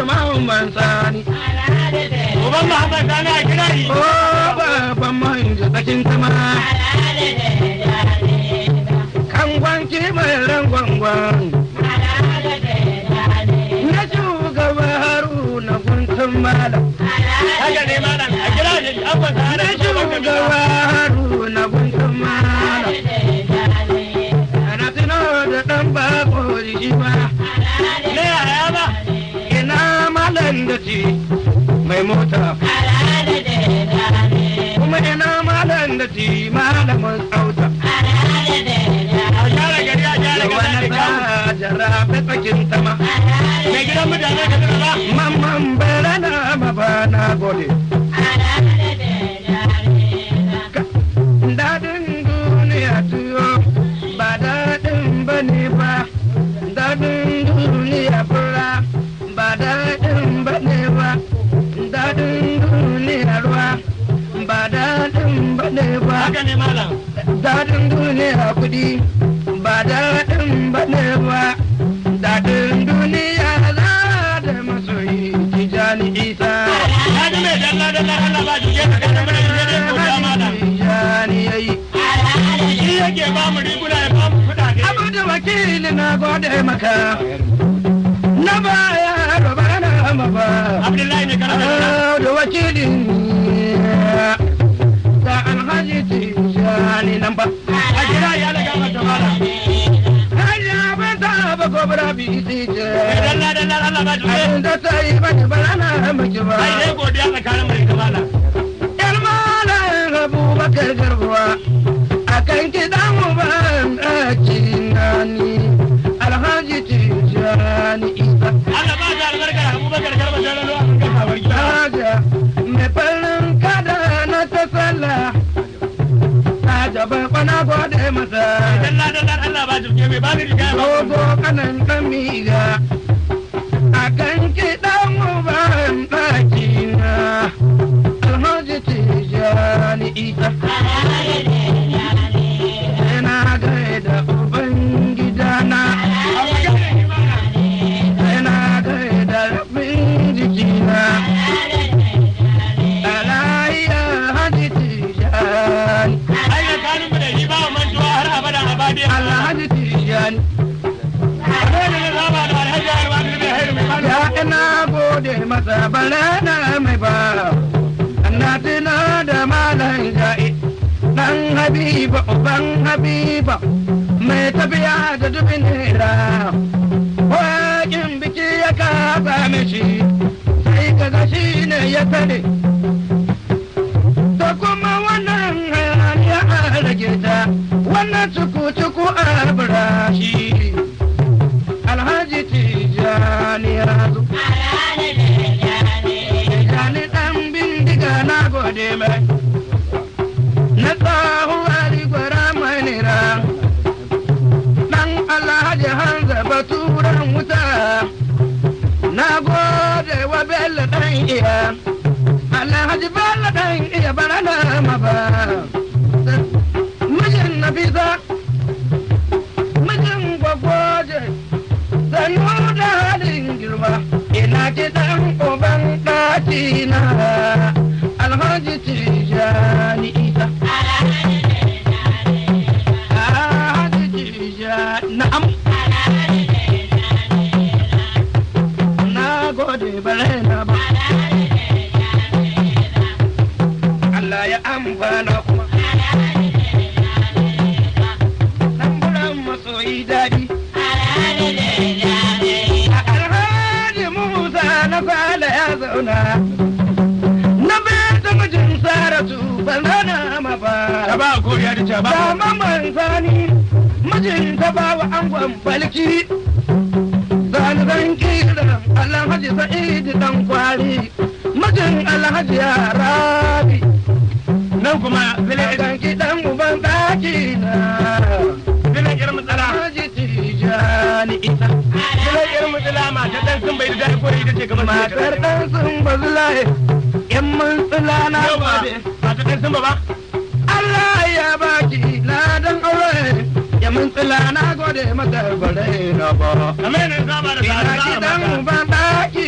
Muhammad Sani. Uban Muhammad Sani a kirari. O baban manja tsakin tama. Kan gwanki mai ran gwangwan. Na shugaba Haruna guntun malam. Haka ne malam a kirari an kwanta Na shugaba Haruna guntun malam. Ana tuno da ɗan bako shi ba. ne yaya ba. Ina malam da ci mai mota. Kuma ina malam da ci malamin tsauta. A gyara gari a gyara gari Wani da kawo. ba jarabe tsakin tama. Mai gidan mutane ka tuna ba. Mamman bere na maba na gode. Daɗin duniya tuyo ba daɗin bane ba. Daɗin duniya fura ba daɗin bane ba. Daɗin duniya ruwa ba daɗin bane ba. Haka ne malam. Daɗin duniya kuɗi ba daɗin bane ba. Daɗin duniya za da masoyi Tijani Isa. Ya ji mai dalla dalla Allah ba juke ka kada mana juke ne ko ya malam. Tijani yayi. Shi yake ba mu riguna ya ba mu kuɗaɗe. Abu da wakili na gode maka. Na baya roba na maba. Abdullahi ne kana da Da wakilin da Alhaji Tijani nan ba. a kira ya laga mata malam. Hanya ban taɓa gobara bi Mai tije. dalla dalla Allah ba juke. Abin da ta yi ba ta bana maki ba. Ai ne godiya tsakanin mai da malam. Yar malam Abubakar Garba akan kiɗan mu ban ɗaki nani Alhaji Tijani Isa. Allah ba ta albarka Abubakar Garba da ruwa an ga kawar gida. Daga mai farin kada na ta sallah. Daga ban kwana gode masa. Dalla dalla Allah ba juke mai ba ni riga ba. Dogo kanan ɗan miga akan kiɗan mu ban ɗaki na Alhaji Tijani Isa. Ina gaida Ubangidana, ina gaida rabin jikina. Alaiya Haji Tijani, Ai da kanun mu da shi ba mantuwa har abadan abadi. Alhaji Tijani. Dole ne zaba da alhaji Alwani da Hairu mai malam. Ya ina gode masa balana mai ba. Na tuna da malam ja'i dan Habiba uban Habiba mai tafiya da dubin naira. Wakin biki ya kasa mishi sai kaga shi ne ya tare. Da kuma wannan hayaniya a rage ta wannan cuku-cuku a burashi. Alhaji Tijani ya zo. Tijani ɗan bindiga na gode mai. Na tsahuwa rigwara mai nira. Ɗan Alhaji Hanza baturan wuta. Na gode wa Bello ɗan iya. Alhaji Bello ɗan iya bara na maba. Mijin Nafisa. Mijin gwagwaje. Sannu da halin girma, ina gidan uban ɗaki na Alhaji Tijani Isa. Alhaji Tijani na'am. Na gode bare na ba. Allah ya amfana kuma. Dan buran masoyi daɗi. Alhaji Musa na kwala ya zauna. Na bai ta mijin Saratu ban zana ma ba. Ta ba koriya da ta ba. Ba mamman sani mijin ta ba wa angon balki. Zani zan kira Alhaji Sa'idu dan kwari. Mijin Alhaji ya rabi. Nan kuma zile Zan kiɗan uban ɗaki na. irin matsala. Alhaji Tijani Isa. Zile irin matsala ma ta dan sun bai da dai kore ita ce kamar Matar ɗan sun bazulaye, ‘yan mun tsila na Yau ba gode. ba ta dan sun ba. Allah ya baki ladan aure, ya mun tsila na gode mata bare na ba. Kamar yana zaba da Ina tsara gidan mata. uban ɗaki